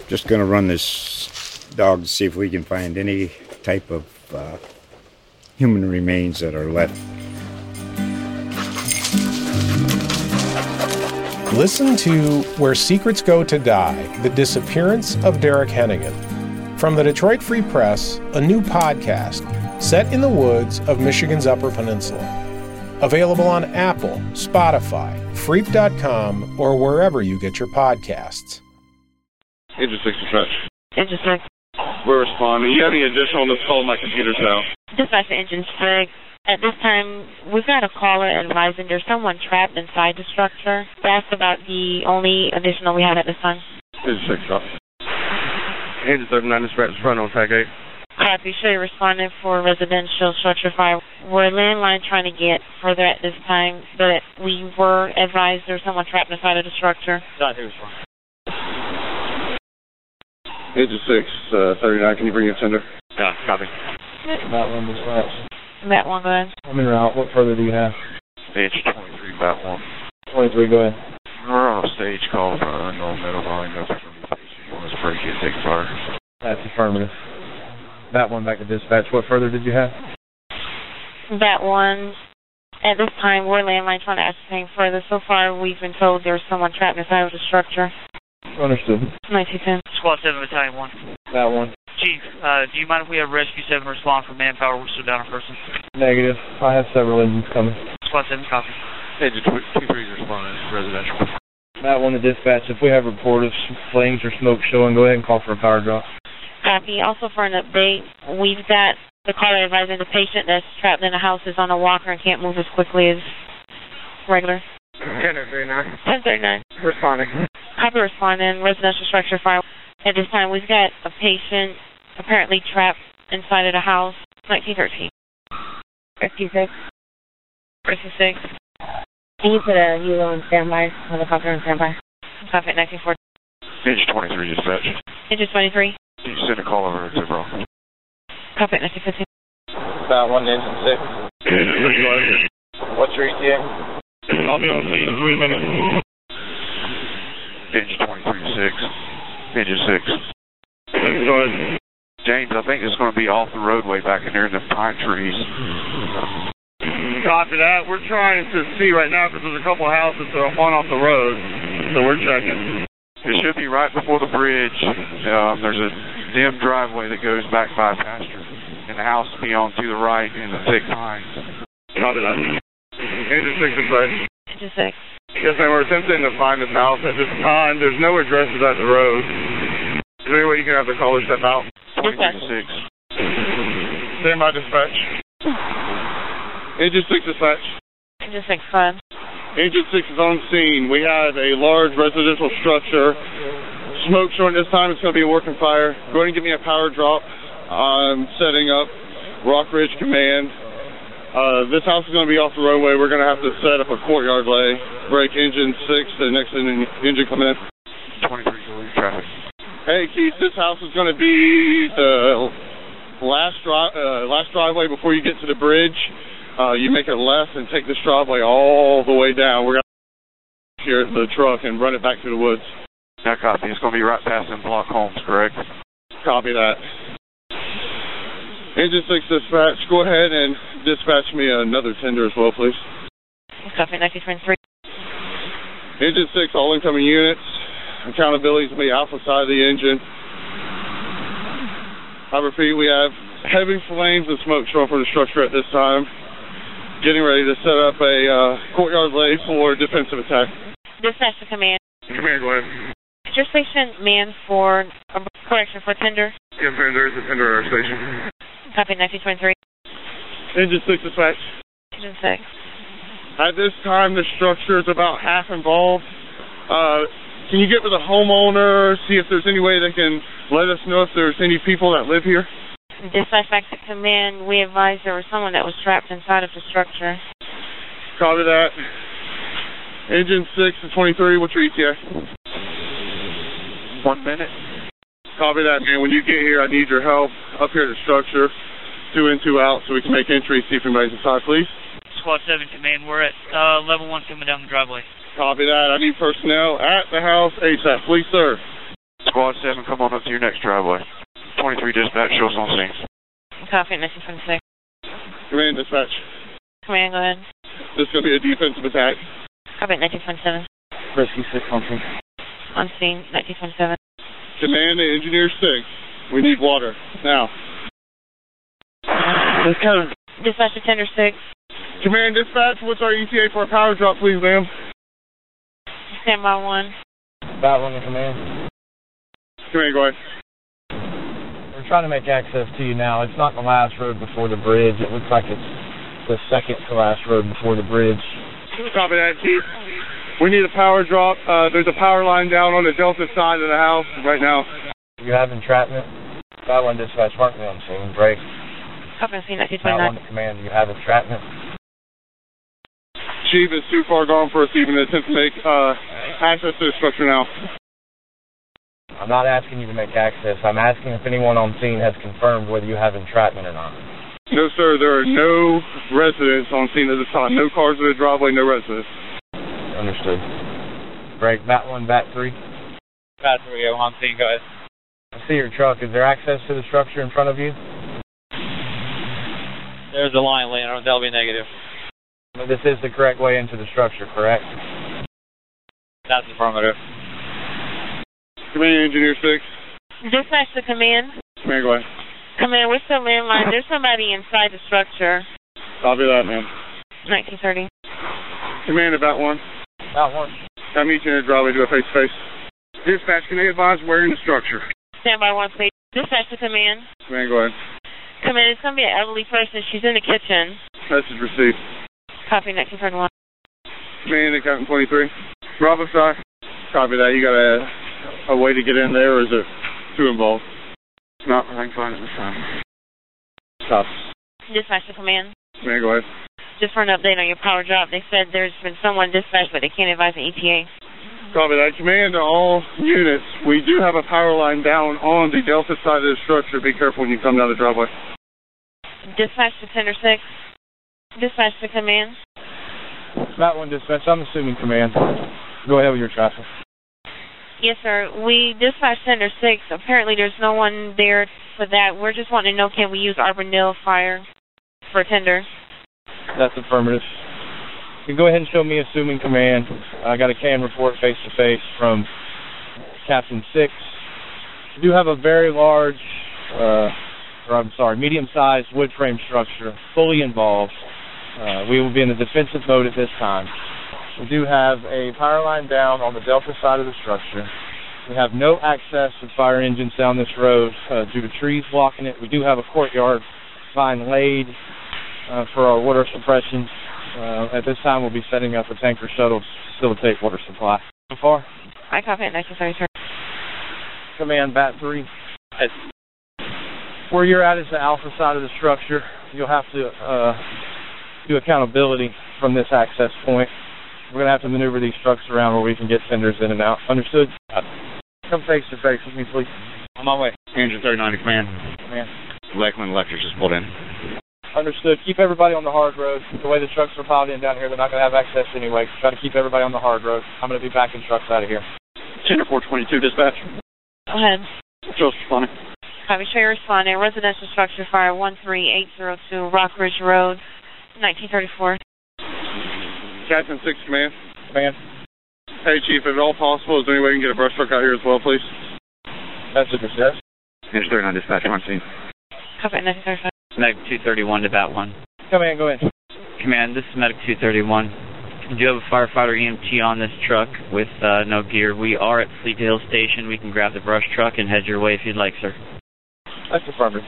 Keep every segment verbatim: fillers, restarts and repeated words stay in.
Just going to run this dog to see if we can find any type of uh, human remains that are left. Listen to Where Secrets Go to Die, The Disappearance of Derek Hennigan. From the Detroit Free Press, a new podcast set in the woods of Michigan's Upper Peninsula. Available on Apple, Spotify, Freep dot com, or wherever you get your podcasts. Engine six dispatch. Engine six. We're responding. You have any additional on this call? My computer's down. Dispatch to Engine six. At this time, we've got a caller advising there's someone trapped inside the structure. That's about the only additional we have at this time. Engine six, stop. Engine thirty-nine dispatch front on tag eight. Copy. Sure you're responding for residential structure fire. We're landline trying to get further at this time, but we were advised there's someone trapped inside of the structure. Not here, respond. Engine six, uh, thirty-nine, can you bring your tender? Yeah, copy. Bat one dispatch. That one, go ahead. I'm en route. What further do you have? Stage twenty-three, bat one. twenty-three, go ahead. We're on a stage call for unknown metal volume. That's from the station. You want us to break it, take fire. That's affirmative. Bat one back to dispatch. What further did you have? That one. At this time, we're landline trying to ascertain further. So far, we've been told there's someone trapped inside of the structure. Understood. nineteen ten. Squad seven, Battalion one. Bat one. Chief, uh, do you mind if we have Rescue seven respond for manpower? We're still down a person. Negative. I have several engines coming. Squad seven, copy. Engine two three is responding. Residential. Bat one to dispatch. If we have a report of flames or smoke showing, go ahead and call for a power drop. Copy. Also for an update, we've got the caller advising the patient that's trapped in a house is on a walker and can't move as quickly as regular. ten thirty-nine. ten thirty-nine. Responding. Copy responding. Residential structure fire. At this time, we've got a patient apparently trapped inside of the house. nineteen thirteen. Rescue six. Rescue six. Can you put a helo on standby? Helicopter on standby. Copy at nineteen forty. Engine twenty-three dispatch. Engine twenty-three. Can you send a call over to bro? Copy at nineteen fifteen. Bat one to engine six. What's your E T A? I'll be on scene in three minutes. Engine twenty-three to six. Engine six. James, I think it's going to be off the roadway back in there in the pine trees. Copy that. We're trying to see right now because there's a couple of houses that are on off the road, so we're checking. It should be right before the bridge. Um, there's a dim driveway that goes back by a pasture, and the house will be on to the right in the thick pines. Copy that. Engine six is right. Engine six. Yes, ma'am. We're attempting to find this house at this time. There's no addresses at the road. Is there any way you can have the caller step out? twenty-two to six. Stand by dispatch. Engine six dispatch. Engine six, five. Engine six is on scene. We have a large residential structure. Smoke showing this time. It's going to be a working fire. Go ahead and give me a power drop. I'm setting up Rock Ridge Command. Uh, this house is going to be off the roadway. We're going to have to set up a courtyard lay. Break engine six, the next engine, engine coming in. twenty-three, going traffic. Hey, Keith, this house is going to be the last, dri- uh, last driveway before you get to the bridge. Uh, you make a left and take this driveway all the way down. We're going to here at the truck and run it back to the woods. That copy. It's going to be right past them block homes, correct? Copy that. Engine six dispatch, go ahead and dispatch me another tender as well, please. Copy, nineteen twenty-three. Engine six, all incoming units. Accountability is going to be alpha side of the engine. I repeat, we have heavy flames and smoke showing from the structure at this time. Getting ready to set up a uh, courtyard lay for defensive attack. Dispatch to command. Command, go ahead. Is your station manned for, uh, correction, for tender? Yes, ma'am, there is a tender at our station. Copy, nineteen twenty-three. Engine six dispatch. Engine six. At this time, the structure is about half involved. Uh, can you get with the homeowner, see if there's any way they can let us know if there's any people that live here? Dispatch back to command. We advised there was someone that was trapped inside of the structure. Copy that. Engine six to twenty-three, what's your E T A? One minute. Copy that, man. When you get here, I need your help up here at the structure. Two in, two out, so we can make entry, see if anybody's inside, please. Squad seven, command. We're at uh, level one coming down the driveway. Copy that. I need personnel at the house ASAP, please, sir. Squad seven, come on. your next driveway. twenty-three dispatch, show us on scene. Copy, nineteen twenty-six. Command dispatch. Command, go ahead. This is going to be a defensive attack. Copy, nineteen twenty-seven. Rescue six on scene. On scene, nineteen twenty-seven. Command to Engineer six. We need water. Now. This code. Dispatch to Tender six. Command dispatch, what's our E T A for a power drop, please, ma'am? Stand by one. Bat one to command. Command, go ahead. We're trying to make access to you now. It's not the last road before the bridge. It looks like it's the second to last road before the bridge. Copy that, Chief. We need a power drop. Uh, there's a power line down on the Delta side of the house right now. You have entrapment. Bat one dispatch, mark me on scene. Break. Copy, scene nineteen Bat twenty-nine. one to command. You have entrapment. Chief is too far gone for us to even attempt to make uh, access to the structure now. I'm not asking you to make access. I'm asking if anyone on scene has confirmed whether you have entrapment or not. No, sir. There are no residents on scene at this time. No cars in the driveway, no residents. Understood. Break. Bat one, bat three. Bat three, I'm on scene, guys. I see your truck. Is there access to the structure in front of you? There's a line laying on. That'll be negative. But this is the correct way into the structure, correct? That's affirmative. Command Engineer six. Dispatch to command. Command, go ahead. Command, we're still landline. There's somebody inside the structure. Copy that, ma'am. nineteen thirty. Command about one. Bat one. I'll meet you in the driveway, do a face-to-face. Dispatch, can they advise where in the structure? Stand by one, please. Dispatch to command. Command, go ahead. Command, it's going to be an elderly person. She's in the kitchen. Message received. Copy, nineteen thirty-one. Command to Captain twenty-three. Bravo side. Copy that. You got a, a way to get in there, or is it too involved? Not, I can find it this time. Stop. Dispatch to command. Command, go ahead. Just for an update on your power drop, they said there's been someone dispatched, but they can't advise an E T A. Copy that. Command to all units. We do have a power line down on the Delta side of the structure. Be careful when you come down the driveway. Dispatch to Tender six. Dispatch to command. Bat one dispatch. I'm assuming command. Go ahead with your traffic. Yes, sir. We dispatched Tender six. Apparently there's no one there for that. We're just wanting to know, can we use Arbor Mill fire for tender? That's affirmative. You can go ahead and show me assuming command. I got a CAN report face-to-face from Captain six. We do have a very large, uh, or I'm sorry, medium-sized wood frame structure fully involved. Uh, we will be in a defensive mode at this time. We do have a power line down on the Delta side of the structure. We have no access to fire engines down this road uh, due to trees blocking it. We do have a courtyard sign laid uh, for our water suppression. Uh, at this time, we'll be setting up a tanker shuttle to facilitate water supply. So far? I copy it, nineteen thirty-three. Command, bat three. Yes. Where you're at is the alpha side of the structure. You'll have to uh, do accountability from this access point. We're going to have to maneuver these trucks around where we can get tenders in and out. Understood? Come face to face with me, please. On my way. Engine thirty-nine to command. Command. Lakeland Electric just pulled in. Understood. Keep everybody on the hard road. The way the trucks are piled in down here, they're not going to have access anyway. Try to keep everybody on the hard road. I'm going to be backing trucks out of here. Tender four twenty-two, dispatch. Go ahead. Just responding. Copy, show your responding. Residential structure fire one three eight zero two Rock Ridge Road, nineteen thirty-four. Captain six, command. Command. Hey, Chief, if at all possible, is there any way we can get a brush truck out here as well, please? That's it, yes. Engine thirty-nine dispatch, on scene. Copy, nineteen thirty-five. Medic two thirty-one to Bat one. Command, go ahead. Command, this is Medic two thirty-one. We do have a firefighter E M T on this truck with uh, no gear. We are at Fleet Hill Station. We can grab the brush truck and head your way if you'd like, sir. That's affirmative.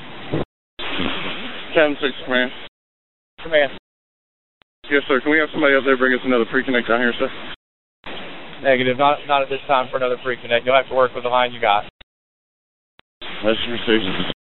Captain six, command. Command. Yes, sir. Can we have somebody up there bring us another pre-connect down here, sir? Negative. Not not at this time for another pre-connect. You'll have to work with the line you got. Let's receive.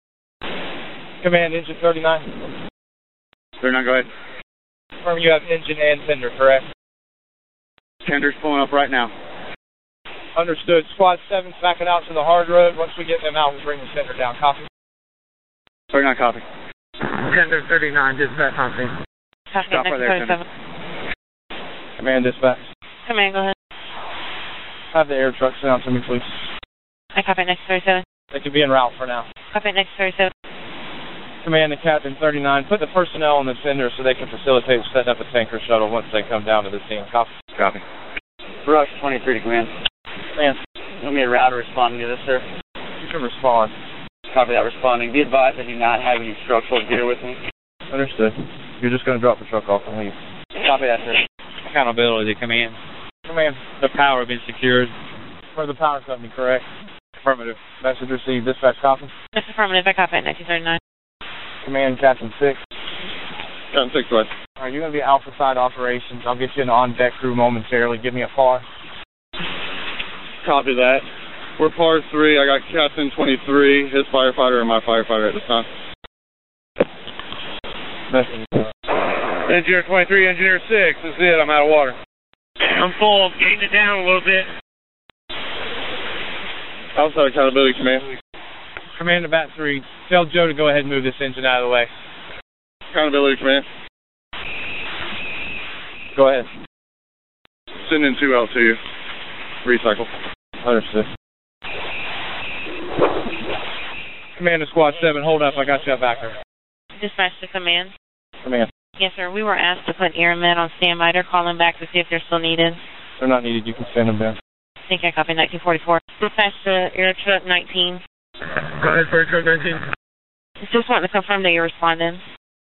Command, engine thirty-nine. thirty-nine, go ahead. Confirm you have engine and tender, correct? Tender's pulling up right now. Understood. Squad seven's backing out to the hard road. Once we get them out, we'll bring the tender down. Copy. thirty-nine, copy. Tender thirty-nine, dispatch on scene. Copy, Stop right there, nineteen thirty-seven. Command, dispatch. Command, go ahead. Have the air truck sent out to me, please. I copy, nineteen thirty-seven. They could be en route for now. Copy, next thirty-seven. Command to Captain thirty-nine. Put the personnel on the tender so they can facilitate setting up a tanker shuttle once they come down to the scene. Copy. Copy. Rush twenty-three to command. Man, You want me a router responding to this, sir? you can respond. Copy that responding. Be advised I do not have any structural gear with me. Understood. You're just going to drop the truck off and leave. Copy that, sir. Accountability, command. Command. The power has been secured. For the power company, correct? Affirmative. Message received. Dispatch copy. That's affirmative. I copy at nineteen thirty-nine. Command, Captain six. Captain six, go ahead. All right, you're going to be Alpha Side Operations. I'll get you an on-deck crew momentarily. Give me a par. Copy that. We're par three. I got Captain twenty-three, his firefighter, and my firefighter at this time. Message. Engineer twenty-three, Engineer six. This is it. I'm out of water. I'm full. Getting it down a little bit. Outside accountability, command. Command to Bat three. Tell Joe to go ahead and move this engine out of the way. Accountability, command. Go ahead. Sending two out to you. Recycle. Understood. Command to Squad seven. Hold up. I got you back there. Dispatch to command. Command. Yes, sir. We were asked to put airmen on standby. They're calling back to see if they're still needed. They're not needed. You can send them down. I think I copy nineteen forty-four. Dispatch to Air Truck nineteen. Go ahead for Truck nineteen. Just wanting to confirm that you're responding.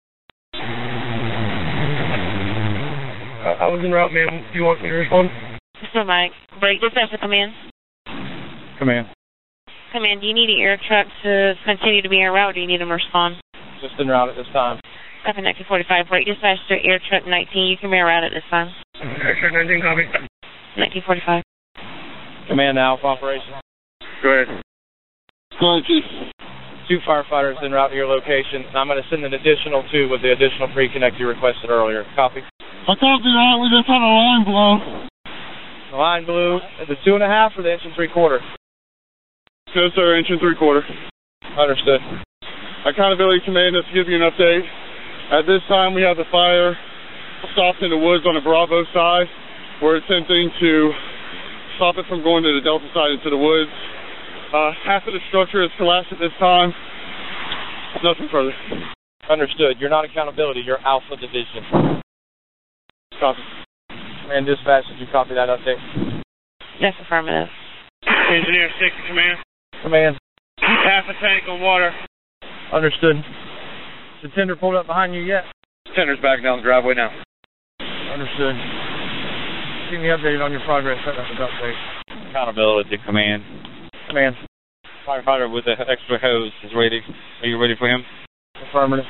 Uh, I was en route, ma'am. Do you want me to respond? So, Mike. Break. Dispatch to command. Command. Command, do you need an air truck to continue to be en route, or do you need them to respond? Just en route at this time. Copy nineteen forty-five. Break. Dispatch to Air Truck nineteen. You can be en route at this time. Air Truck nineteen, copy. nineteen forty-five. Command to Alpha Operation. Go ahead. Go ahead, Chief. Two firefighters en route to your location. And I'm going to send an additional two with the additional pre-connect you requested earlier. Copy. I copy that. We just had a line blow. The line blew at the two and a half or the inch and three quarter? No, sir. Inch and three quarter. Understood. Accountability command, just to give you an update. At this time, we have the fire stopped in the woods on the Bravo side. We're attempting to stop it from going to the Delta side into the woods. Uh, half of the structure is collapsed at this time. Nothing further. Understood. You're not accountability. You're Alpha Division. Copy. Command dispatch, did you copy that update? Yes, affirmative. Engineer six to command. Command. Half a tank on water. Understood. Is the tender pulled up behind you yet? Tender's back down the driveway now. Understood. Keep me updated on your progress. Set up the update. Accountability, command. Command. Firefighter with the extra hose is ready. Are you ready for him? Affirmative.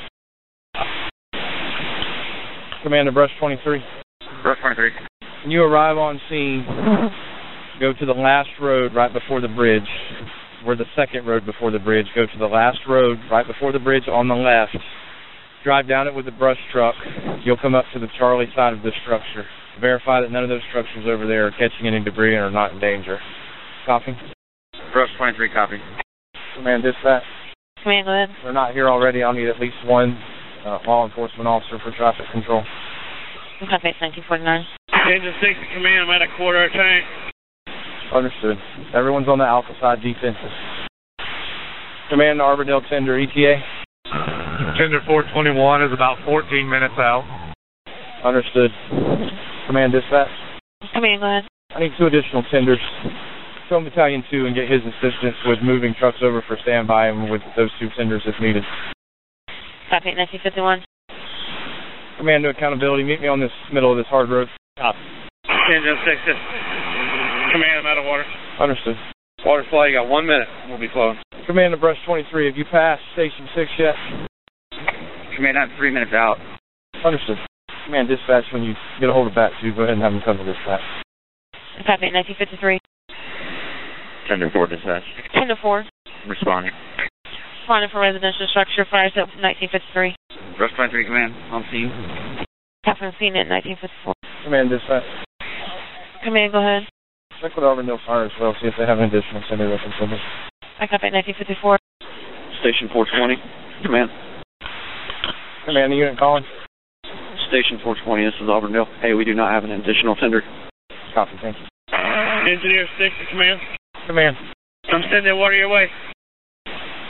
Commander Brush twenty-three. Brush twenty-three. When you arrive on scene, go to the last road right before the bridge. We're the second road before the bridge. Go to the last road right before the bridge on the left. Drive down it with the brush truck. You'll come up to the Charlie side of this structure. Verify that none of those structures over there are catching any debris and are not in danger. Copy. Brush twenty-three, copy. Command dispatch. Command, go ahead. They're not here already. I'll need at least one uh, law enforcement officer for traffic control. Copy, it's nineteen forty-nine. Engine six to command. I'm at a quarter tank. Understood. Everyone's on the Alpha side defenses. Command to Arbordale Tender, E T A. Tender four twenty-one is about fourteen minutes out. Understood. Command dispatch. Command, go ahead. I need two additional tenders. Go to Battalion two and get his assistance with moving trucks over for standby and with those two tenders if needed. Copy, nineteen fifty-one. Command to accountability. Meet me on this middle of this hard road. Copy. Engine six to command. I'm out of water. Understood. Water supply, you got one minute. We'll be flowing. Command to Brush twenty-three. Have you passed Station six yet? Command, I'm three minutes out. Understood. Command dispatch, when you get a hold of Bat two, go ahead and have them come to dispatch. Copy, nineteen fifty-three. Tender four dispatch. ten to four. Responding. Responding for residential structure. Fire up nineteen fifty-three. Brush twenty-three, command. On scene. Captain seen at nineteen fifty-four. Command dispatch. Command, go ahead. Check with Arbordale Fire as well, see if they have an additional tender they can send us. I copy nineteen fifty-four. Station four twenty, command. Command, the unit calling. Station four twenty, this is Auburndale. Hey, we do not have an additional tender. Copy, thank you. Engineer six to command. Command. I'm sending water your way.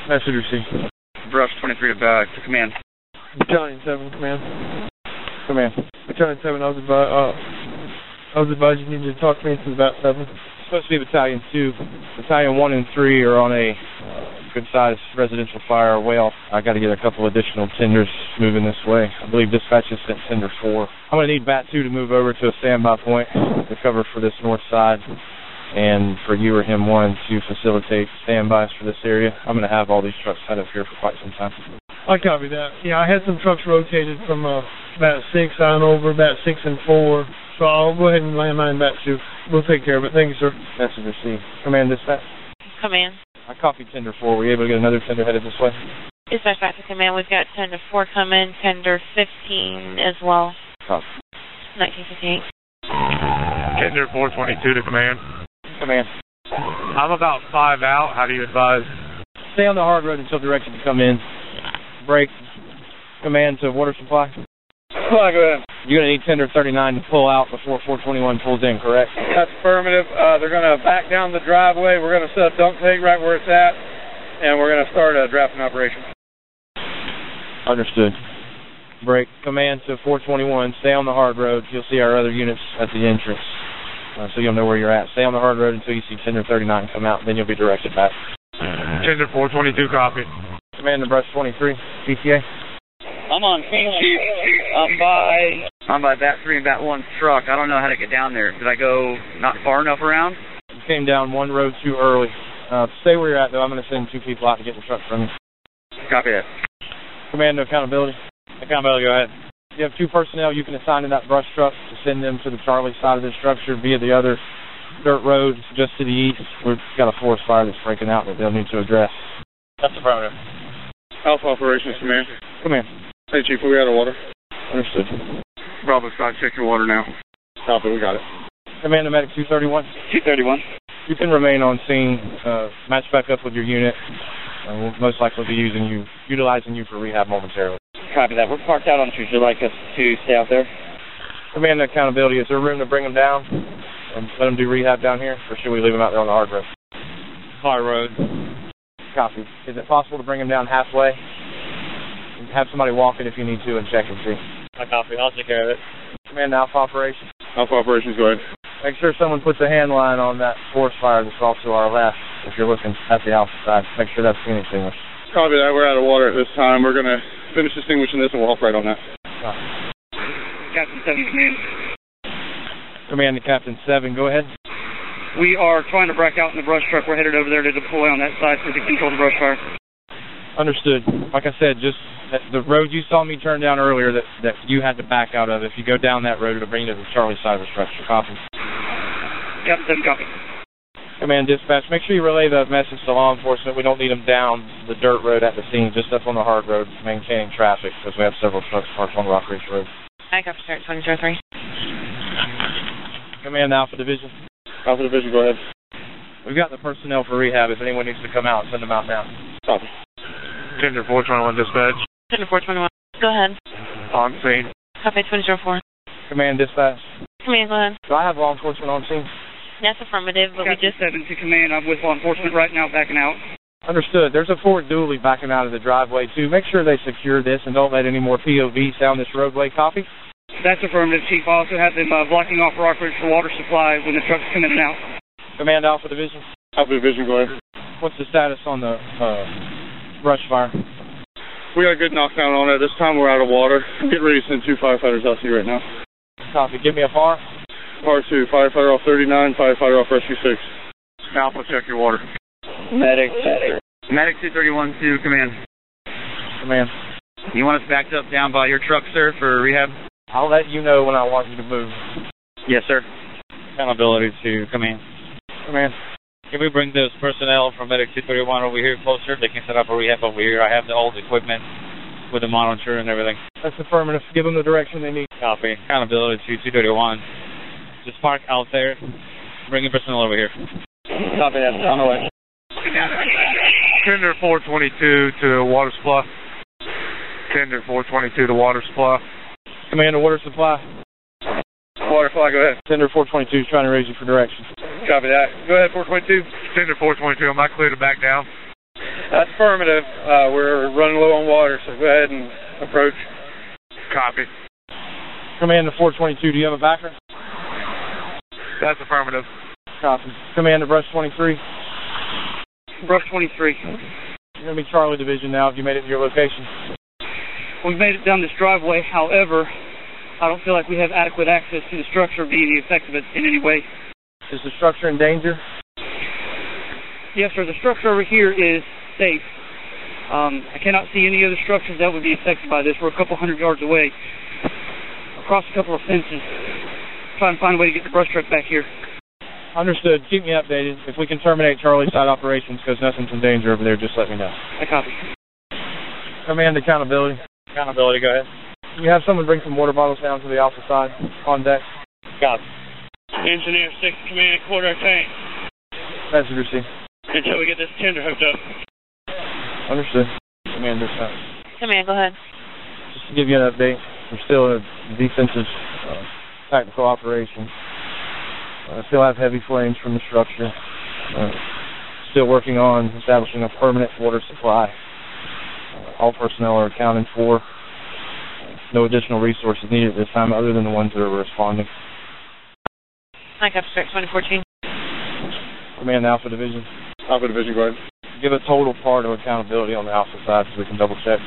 Message received. Brush twenty-three to back to command. Battalion seven, command. Command. Battalion seven, I was advised, uh, I was advised you needed to talk to me since about seven. It's supposed to be Battalion two. Battalion one and three are on a uh, good-sized residential fire well. I got to get a couple additional tenders moving this way. I believe dispatch has sent tender four. I'm going to need Bat two to move over to a standby point to cover for this north side, and for you or him one to facilitate standbys for this area. I'm going to have all these trucks set up here for quite some time. I copy that. Yeah, I had some trucks rotated from uh, Bat six on over, Bat six and four. So I'll go ahead and land mine Bat two. We'll take care of it. Thank you, sir. Message received. Command dispatch. Command. I copied tender four. Were you able to get another tender headed this way? Dispatch back to command. We've got tender four coming, tender fifteen as well. Copy. nineteen fifty-eight. Tender four twenty-two to command. Command. I'm about five out. How do you advise? Stay on the hard road until directed to come in. Break. Command to water supply. Supply, go ahead. You're going to need tender thirty-nine to pull out before four twenty-one pulls in, correct? That's affirmative. Uh, they're going to back down the driveway. We're going to set a dunk tank right where it's at, and we're going to start a drafting operation. Understood. Break. Command to four twenty-one. Stay on the hard road. You'll see our other units at the entrance, uh, so you'll know where you're at. Stay on the hard road until you see tender thirty-nine come out, then you'll be directed back. Tender four twenty-two, copy. Command to brush twenty-three. P T A. I'm on scene, Chief. I'm by I'm by Bat three and Bat one's truck. I don't know how to get down there. Did I go not far enough around? You came down one road too early. Uh, stay where you're at, though. I'm going to send two people out to get the truck from you. Copy that. Command to accountability. Accountability, go ahead. You have two personnel you can assign to that brush truck to send them to the Charlie side of the structure via the other dirt road just to the east. We've got a forest fire that's breaking out that they'll need to address. That's affirmative. Alpha Operations Command. Command. Hey, Chief, we out of water. Understood. Bravo side, check your water now. Copy, we got it. Command to Medic two thirty-one. two thirty-one. You can remain on scene, uh, match back up with your unit, and we'll most likely be using you, utilizing you for rehab momentarily. Copy that. We're parked out on the street. Would you like us to stay out there? Command to accountability. Is there room to bring them down and let them do rehab down here, or should we leave them out there on the hard road? Hard road. Copy. Is it possible to bring them down halfway? Have somebody walk it if you need to and check and see. I copy. I'll take care of it. Command Alpha Operations. Alpha Operations, go ahead. Make sure someone puts a hand line on that forest fire that's off to our left. If you're looking at the Alpha side, make sure that's being extinguished. Copy that. We're out of water at this time. We're going to finish extinguishing this and we'll operate on that. Captain seven, command. Command to Captain seven, go ahead. We are trying to break out in the brush truck. We're headed over there to deploy on that side to control the brush fire. Understood. Like I said, just the road you saw me turn down earlier that, that you had to back out of, if you go down that road, it'll bring you to the Charlie side of the structure. Copy. Yep, that's copy. Command dispatch, make sure you relay the message to law enforcement. We don't need them down the dirt road at the scene, just up on the hard road, maintaining traffic, because we have several trucks parked on Rock Ridge Road. I got start twenty oh three. Command Alpha Division. Alpha Division, go ahead. We've got the personnel for rehab. If anyone needs to come out, send them out now. Copy. Tender four twenty-one dispatch. Tender four twenty-one. Go ahead. On scene. Copy twenty oh four. Command dispatch. Command, go ahead. Do I have law enforcement on scene? That's affirmative, but Captain we just... seven to command. I'm with law enforcement right now, backing out. Understood. There's a Ford dually backing out of the driveway, too. Make sure they secure this and don't let any more P O Vs down this roadway. Copy? That's affirmative, Chief. I also have them uh, blocking off Rock Ridge for water supply when the trucks come in and out. Command Alpha Division. Alpha Division, go ahead. What's the status on the uh, brush fire? We got a good knockdown on it. This time we're out of water. Get ready to send two firefighters out to you right now. Copy. Give me a par. Par two. Firefighter off thirty-nine. Firefighter off rescue six. Alpha, check your water. Medic. Medic two thirty-one to command. Command. You want us backed up down by your truck, sir, for rehab? I'll let you know when I want you to move. Yes, sir. Accountability to command. Command. Can we bring those personnel from Medic two thirty-one over here closer? They can set up a rehab over here. I have the old equipment with the monitor and everything. That's affirmative. Give them the direction they need. Copy. Accountability to two thirty-one. Just park out there. Bring the personnel over here. Copy that. On the way. Tender four twenty-two to water supply. Tender four twenty-two to water supply. Command to water supply. Water supply, go ahead. Tender four twenty-two is trying to raise you for direction. Copy that. Go ahead, four twenty-two. Tender four twenty-two, am I clear to back down? That's affirmative. Uh, we're running low on water, so go ahead and approach. Copy. Command to four twenty-two, do you have a backer? That's affirmative. Copy. Command to Brush twenty-three. Brush twenty-three. You're going to be Charlie Division now. Have you made it to your location? We've made it down this driveway. However, I don't feel like we have adequate access to the structure being the effect of it in any way. Is the structure in danger? Yes, sir. The structure over here is safe. Um, I cannot see any other structures that would be affected by this. We're a couple hundred yards away, across a couple of fences, trying to find a way to get the brush truck back here. Understood. Keep me updated. If we can terminate Charlie's side operations because nothing's in danger over there, just let me know. I copy. Command accountability. Accountability, go ahead. Can you have someone bring some water bottles down to the Alpha side on deck? Copy. Engineer six, command at quarter tank. Message received. Until we get this tender hooked up. Understood. Command dispatch. Command, go ahead. Just to give you an update, we're still in a defensive uh, tactical operation. Uh, still have heavy flames from the structure. Uh, still working on establishing a permanent water supply. Uh, all personnel are accounted for. No additional resources needed at this time other than the ones that are responding. Mike up, start twenty fourteen. Command Alpha Division. Alpha Division, go ahead. Give a total part of accountability on the Alpha side so we can double check.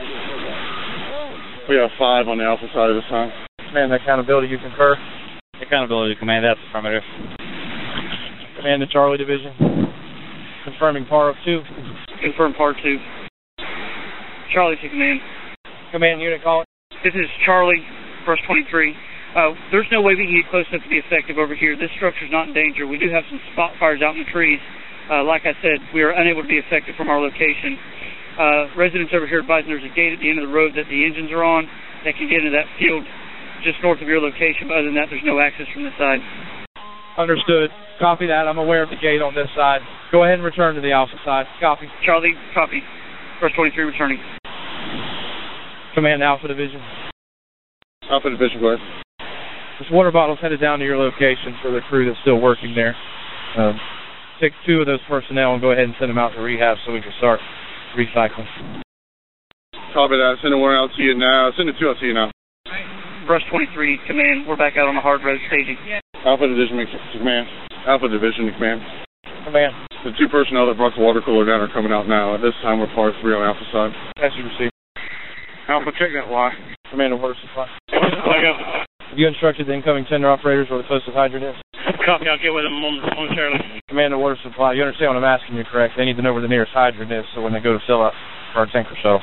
We have five on the Alpha side of this time. Command accountability, you concur? Accountability, command, that's affirmative. Command the Charlie Division. Confirming par of two. Confirm par two. Charlie to command. Command unit calling. This is Charlie, Brush twenty-three. Uh, there's no way we can get close enough to be effective over here. This structure's not in danger. We do have some spot fires out in the trees. Uh, like I said, we are unable to be effective from our location. Uh, residents over here advising there's a gate at the end of the road that the engines are on that can get into that field just north of your location. But other than that, there's no access from this side. Understood. Copy that. I'm aware of the gate on this side. Go ahead and return to the Alpha side. Copy. Charlie, copy. Brush twenty-three returning. Command Alpha Division. Alpha Division, go ahead. This water bottle's headed down to your location for the crew that's still working there. Um, take two of those personnel and go ahead and send them out to rehab so we can start recycling. Copy that. Send one out to you now. Send it two out to you now. Brush twenty-three, command. We're back out on the hard road staging. Alpha Division makes to command. Alpha Division to command. Command. The two personnel that brought the water cooler down are coming out now. At this time, we're par three on the Alpha side. Message received. Alpha, check that Y. Command of water supply. Flag up. Have you instructed the incoming tender operators where the closest hydrant is? Copy, I'll get with them momentarily. Command of water supply. You understand what I'm asking you, correct? They need to know where the nearest hydrant is so when they go to fill up for our tanker shuttle.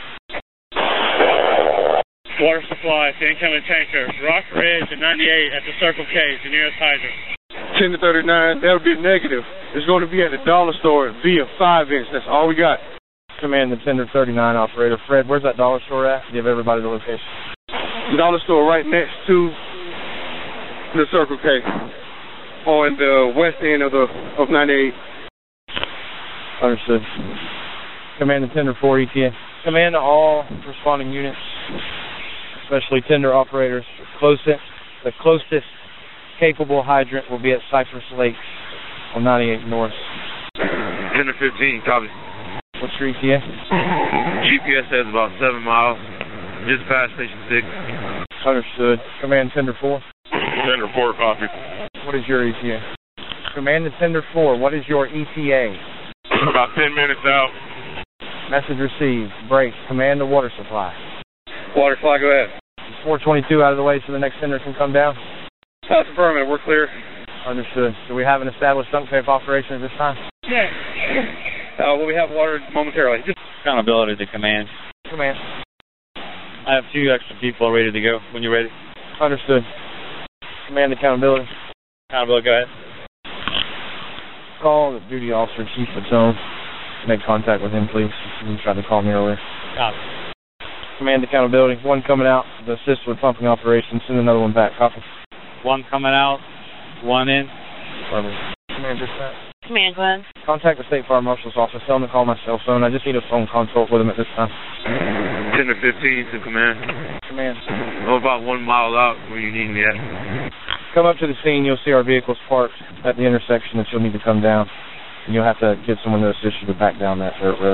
Water supply to incoming tanker. Rock Ridge at ninety-eight at the Circle K is the nearest hydrant. ten to thirty-nine, that'll be negative. It's going to be at the dollar store via five inch. That's all we got. Command the tender thirty-nine operator. Fred, where's that dollar store at? Give everybody the location. The dollar store right next to the Circle K on the west end of the of ninety-eight. Understood. Command the tender four E T A. Command to all responding units, especially tender operators. Closest, the closest capable hydrant will be at Cypress Lake on ninety-eight North. Tender fifteen, copy. What's your E T A? G P S says about seven miles. Just past Station six. Understood. Command tender four. Tender four, copy. What is your E T A? Command to tender four. What is your E T A? About ten minutes out. Message received. Break. Command to water supply. Water supply, go ahead. Is four twenty-two out of the way so the next tender can come down? That's affirmative. We're clear. Understood. Do we have an established dump safe operation at this time? Yeah. Uh, well, we have water momentarily. Just Accountability to command. Command. I have two extra people ready to go when you're ready. Understood. Command accountability. Accountability, go ahead. Call the duty officer, Chief Patone. Make contact with him, please. He tried to call me earlier. Copy. Command accountability. One coming out to assist with pumping operations. Send another one back. Copy. One coming out, one in. Perfect. Command dispatch. Command, go ahead. Contact the State Fire Marshal's office. Tell them to call my cell phone. I just need a phone consult with him at this time. Tender fifteen to command. Command. I'm about one mile out where you need me at. Come up to the scene. You'll see our vehicles parked at the intersection that you'll need to come down. And you'll have to get someone to assist you to back down that dirt road.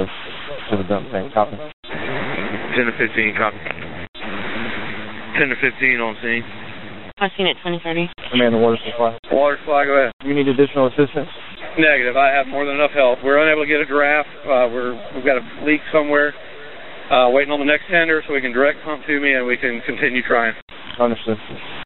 to the dump tank. Copy. ten to fifteen, copy. ten to fifteen on scene. I've seen it twenty thirty. Command the water supply. Water supply, go ahead. You need additional assistance? Negative. I have more than enough help. We're unable to get a giraffe. Uh, we're, we've got a leak somewhere. Uh, waiting on the next tender so we can direct pump to me and we can continue trying. Understood.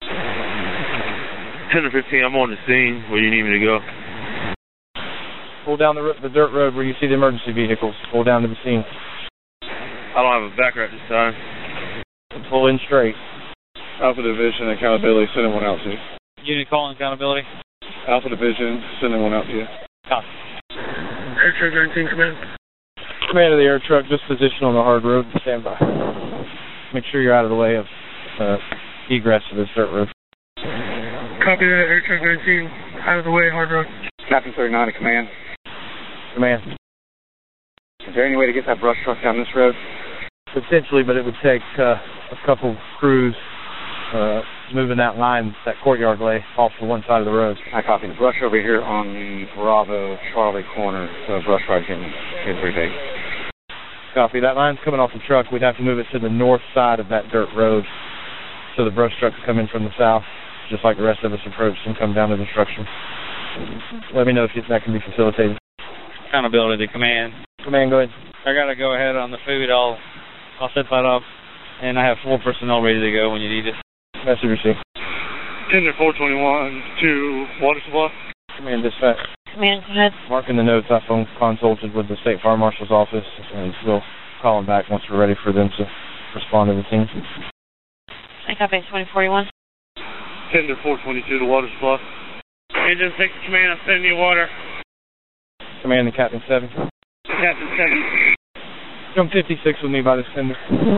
ten to fifteen, I'm on the scene. Where you need me to go? Pull down the, the dirt road where you see the emergency vehicles. Pull down to the scene. I don't have a back right this time. Pull in straight. Alpha Division, accountability, sending one out to you. Unit calling accountability. Alpha Division, sending one out to you. Copy. Air Truck nineteen, command. Command of the air truck, just position on the hard road. Stand by. Make sure you're out of the way of uh, egress of this dirt road. Copy that, Air Truck nineteen. Out of the way, hard road. Captain thirty-nine to command. Command. Is there any way to get that brush truck down this road? Potentially, but it would take uh, a couple crews uh, moving that line, that courtyard lay, off to one side of the road. I copy. The brush over here on the Bravo Charlie corner. So brush right getting hit three big. Copy. That line's coming off the truck. We'd have to move it to the north side of that dirt road so the brush trucks come in from the south, just like the rest of us approach and come down to the structure. Let me know if that can be facilitated. Accountability to command. Command, go ahead. I got to go ahead on the food. I'll I'll set that up, and I have full personnel ready to go when you need it. Message received. Tender four twenty-one to water supply. Command dispatch. Command, go ahead. Marking the notes, I phone consulted with the State Fire Marshal's office, and we'll call them back once we're ready for them to respond to the team. I copy twenty forty-one. Tender four twenty-two to water supply. Engine six command, I'm sending you water. Command to Captain seven. Captain seven. Come fifty-six with me by this tender.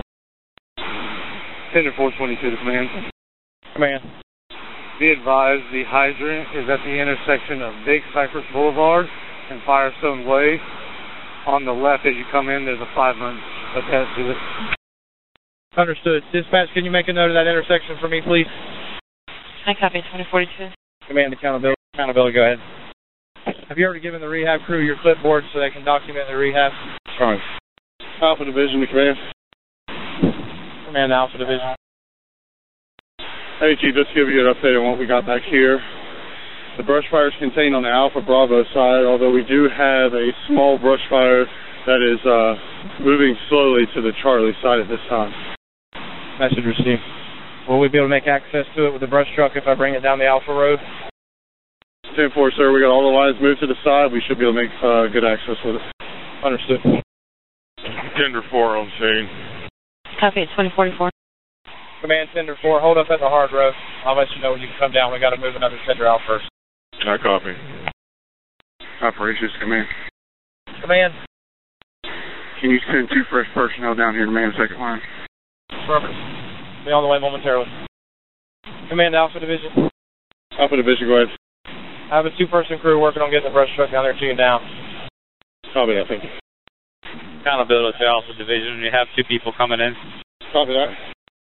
Tender four twenty-two to command. Command. Be advised, the hydrant is at the intersection of Big Cypress Boulevard and Firestone Way. On the left as you come in, there's a five month attached to it. Understood. Dispatch, can you make a note of that intersection for me, please? I copy twenty forty-two. Command accountability. Accountability, go ahead. Have you already given the rehab crew your clipboard so they can document the rehab? Sorry. Alpha Division to command. Command Alpha Division. Hey Chief, just to give you an update on what we got back here. The brush fire is contained on the Alpha Bravo side, although we do have a small brush fire that is uh, moving slowly to the Charlie side at this time. Message received. Will we be able to make access to it with the brush truck if I bring it down the Alpha Road? ten four, sir. We got all the lines moved to the side. We should be able to make uh, good access with it. Understood. Tender four on scene. Copy twenty forty-four. Command Tender four, hold up at the hard road. I'll let you know when you can come down. We got to move another tender out first. I copy. Operations command. Command. Can you send two fresh personnel down here to man the second line? Perfect. Be on the way momentarily. Command Alpha Division. Alpha Division, go ahead. I have a two-person crew working on getting the brush truck down there to you now. Copy that, thank you. Accountability to Alpha Division. You have two people coming in. Copy that.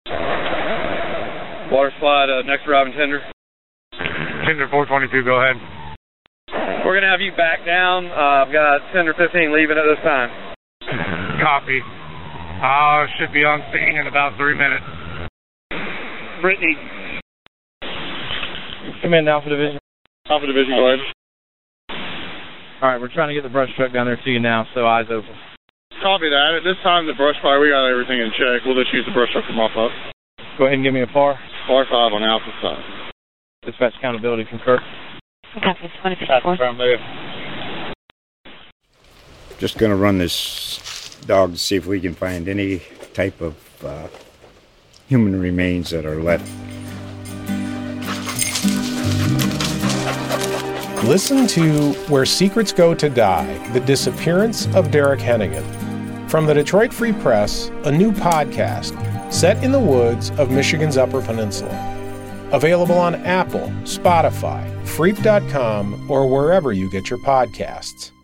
Water slide, uh, next arriving tender. Tender four twenty-two, go ahead. We're going to have you back down. Uh, I've got tender fifteen leaving at this time. Copy. I uh, should be on scene in about three minutes. Brittany. Command Alpha Division. Alpha Division, go ahead. All right, we're trying to get the brush truck down there to you now, so eyes open. Copy that. At this time, the brush fire, we got everything in check. We'll just use the brush truck to mop up. Go ahead and give me a par. Par five on Alpha side. Dispatch accountability, concur. Copy twenty fifty-four. Just going to run this dog to see if we can find any type of uh, human remains that are left. Listen to Where Secrets Go to Die, The Disappearance of Derek Hennigan. From the Detroit Free Press, a new podcast set in the woods of Michigan's Upper Peninsula. Available on Apple, Spotify, Freep dot com, or wherever you get your podcasts.